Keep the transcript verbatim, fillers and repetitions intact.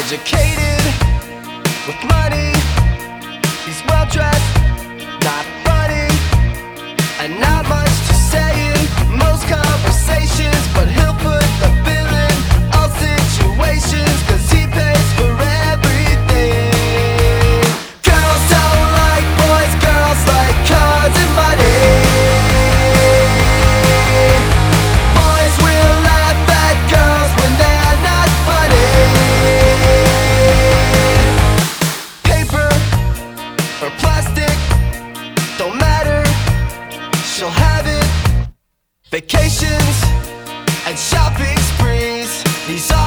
Educated, with money, he's well dressed, not funny, and not much to say in most conversations, but he'll put the bill in all situations, cause he pays for everything. Girls don't like boys, girls like cars and money. Boys will laugh at girls when they're not funny. Paper or plastic, don't matter, she'll have it. Vacations and shopping sprees, these are